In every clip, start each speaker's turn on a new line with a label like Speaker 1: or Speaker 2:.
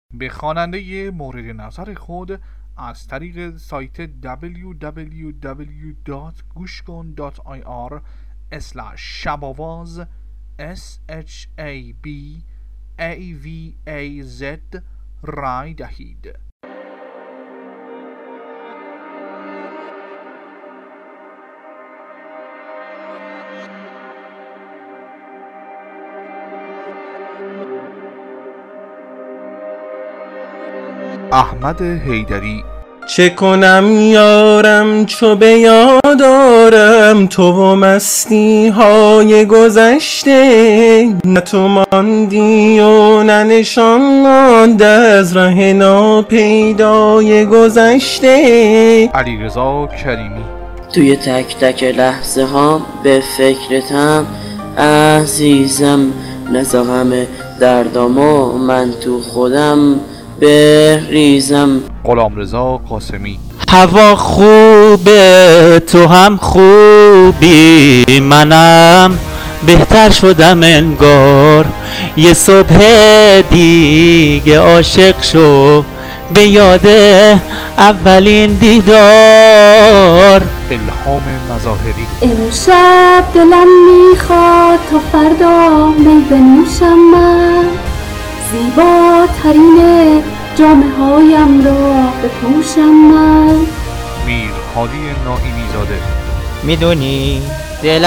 Speaker 1: به خواننده مورد نظر خود از طریق سایت www.gushkon.ir/shabavaz SHABAVAZ رای دهید. احمد حیدری.
Speaker 2: چه کنم یارم چو به یاد آرم تو و مستی های گذشته، نه تو ماندی و نه نشان مانده از ره ناپیدای گذشته.
Speaker 1: علیرضا کریمی.
Speaker 3: توی تک تک لحظه ها به فکرتم عزیزم، نزا همه دردامو من تو خودم بریزم.
Speaker 1: غلامرضا قاسمی.
Speaker 4: هوا خوبه تو هم خوبی، منم بهتر شدم انگار، یه صبح دیگه عاشق شو به یاد اولین دیدار.
Speaker 1: الهام مظاهری.
Speaker 5: امشب دلم میخواد تا فردا می بنوشم من، زیباترین جامه هایم را بپوشم من.
Speaker 1: میر هادی ناعیمی زاده.
Speaker 4: میدونی دل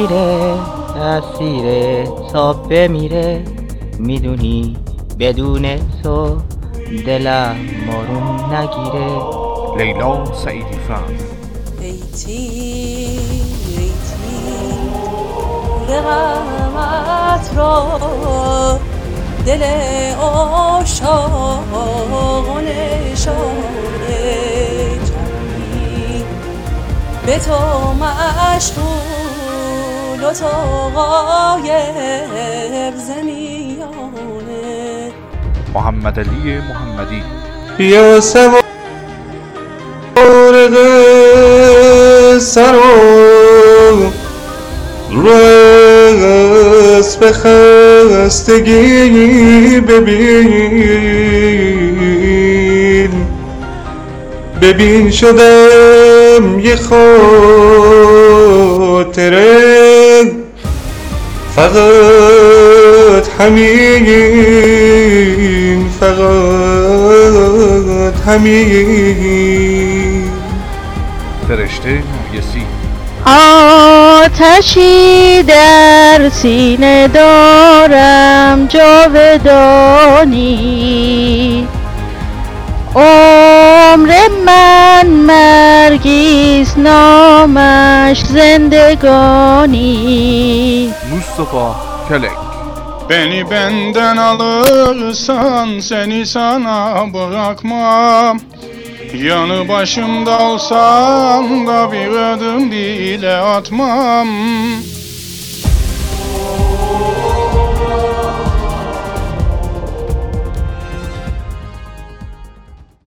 Speaker 4: اسیر تا بمیره، میدونی بدون تو دلم مارون نگیره.
Speaker 1: لیلا سعیدی فرد.
Speaker 6: ایتی غمت را دل عاشقان شانه جمعی، به تو مشغول و تو غایب زمیانه.
Speaker 1: محمد علی محمدی.
Speaker 2: یا سوار قصه رو اسب خستگی ببین شدم یه خاطره، فقط همین
Speaker 1: فرشته نرگسی.
Speaker 7: آتشی در سینه دارم جاودانی، عمر من مرگیست نامش زندگانی.
Speaker 1: Mustafa Kelek.
Speaker 8: Beni benden alırsan seni sana bırakmam, yanı başımda olsan da bir adım bile atmam.